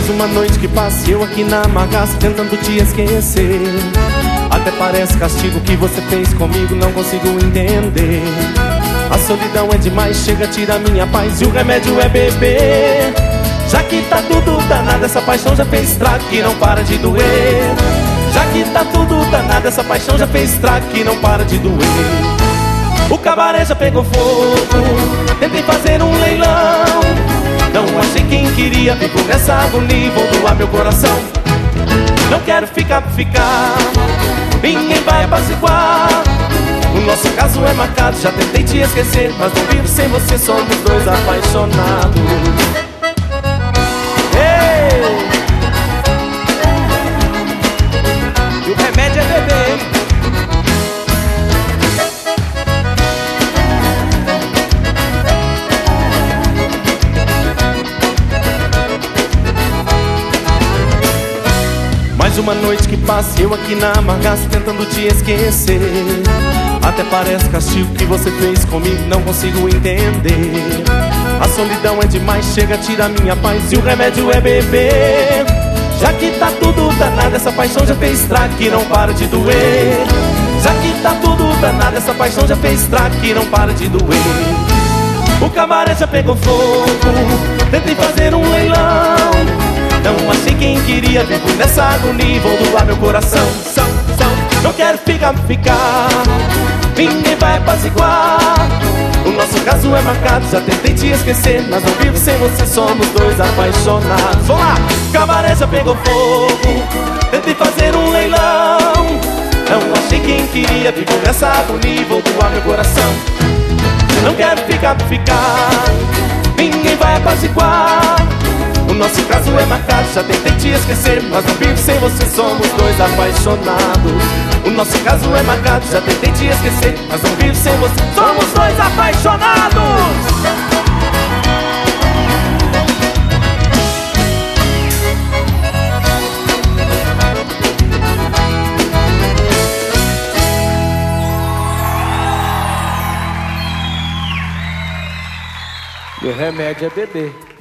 Mais uma noite que passa eu aqui na bagaça tentando te esquecer. Até parece castigo que você fez comigo, não consigo entender. A solidão é demais, chega, tira minha paz e o remédio é beber. Já que tá tudo danado, essa paixão já fez estrago que não para de doer. Já que tá tudo danado, essa paixão já fez estrago que não para de doer. O cabaré já pegou fogo, tentei fazer um leilão. Não achei quem queria, vivo nessa agonia, vou doar meu coração. Não quero ficar por ficar, ninguém vai apaziguar. O nosso caso é marcado, já tentei te esquecer, mas não vivo sem você, somos dois apaixonados. E o remédio é beber. Mais uma noite que passa eu aqui na bagaça tentando te esquecer. Até parece castigo que você fez comigo, não consigo entender. A solidão é demais, chega, tira minha paz e o remédio é beber. Já que tá tudo danado, essa paixão já fez estrago que não para de doer. Já que tá tudo danado, essa paixão já fez estrago que não para de doer. O cabaré já pegou fogo, tentei fazer um leilão. Não achei quem queria, vivo nessa agonia, vou doar meu coração. Não quero ficar, ninguém vai apaziguar. O nosso caso é marcado, já tentei te esquecer, mas não vivo sem você, somos dois apaixonados. Vamos lá! Cabaré já pegou fogo, tentei fazer um leilão. Não achei quem queria, vivo nessa agonia, vou doar meu coração. Não quero ficar, ninguém vai apaziguar. O nosso caso é marcado, já tentei te esquecer, mas não vivo sem você, somos dois apaixonados. O nosso caso é marcado, já tentei te esquecer, mas não vivo sem você, somos dois apaixonados. E o remédio é beber.